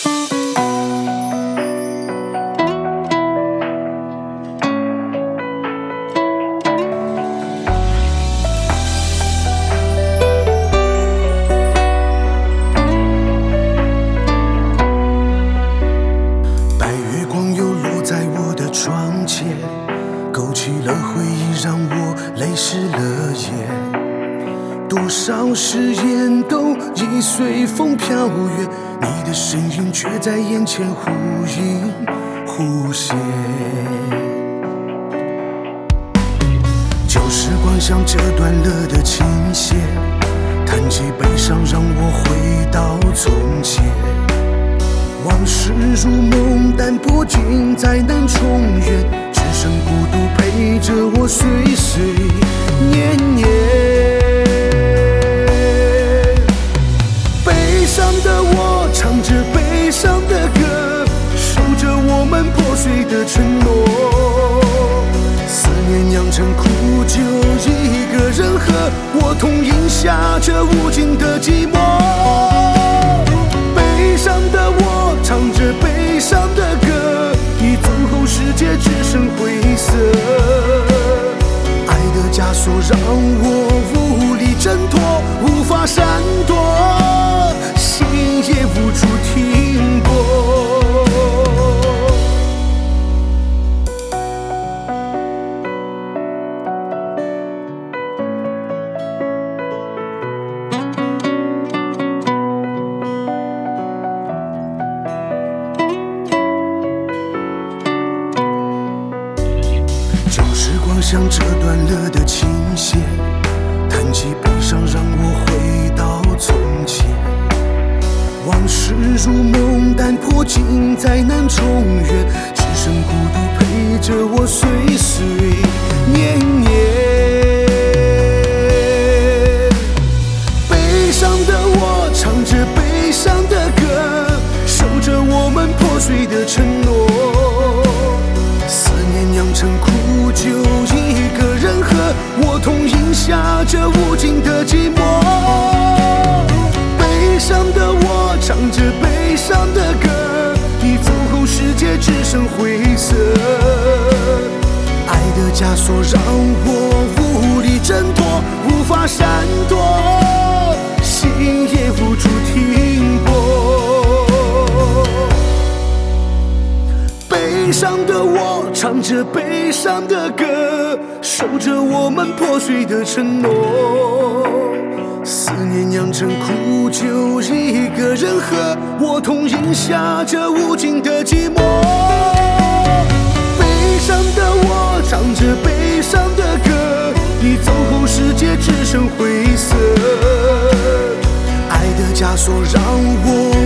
窗前勾起了回忆，让我泪湿了眼。多少誓言都已随风飘远，你的身影却在眼前忽隐忽现。旧时光像折断了的琴弦，弹起悲伤，让我回到从前。往事如梦，但不尽再难重圆，只剩孤独陪着我岁岁年年。悲伤的我唱着悲伤的歌，守着我们破碎的承诺。思念酿成苦酒，一个人喝，我痛饮下这无尽的寂寞。悲伤的我唱着悲伤的歌，你走后世界只剩灰色。爱的枷锁让我无力挣脱，无法闪躲，心也无处停泊。旧时光像折断了的琴弦，弹起悲伤，让我回到从前。往事如梦，但破镜再难重圆，只剩孤独陪着我岁岁年年。悲伤的我唱着悲伤的歌，守着我们破碎的承诺。思念酿成苦酒，一个人喝，我痛饮下这无尽的寂寞。悲伤的我唱着悲伤的歌，你走后世界只剩灰色。爱的枷锁让我无力挣脱，无法闪躲，心也无处停泊。悲伤的我唱着悲伤的歌，守着我们破碎的承诺。思念酿成苦酒，一个人喝，我痛饮下这无尽的寂寞。悲伤的我唱着悲伤的歌，你走后世界只剩灰色。爱的枷锁让我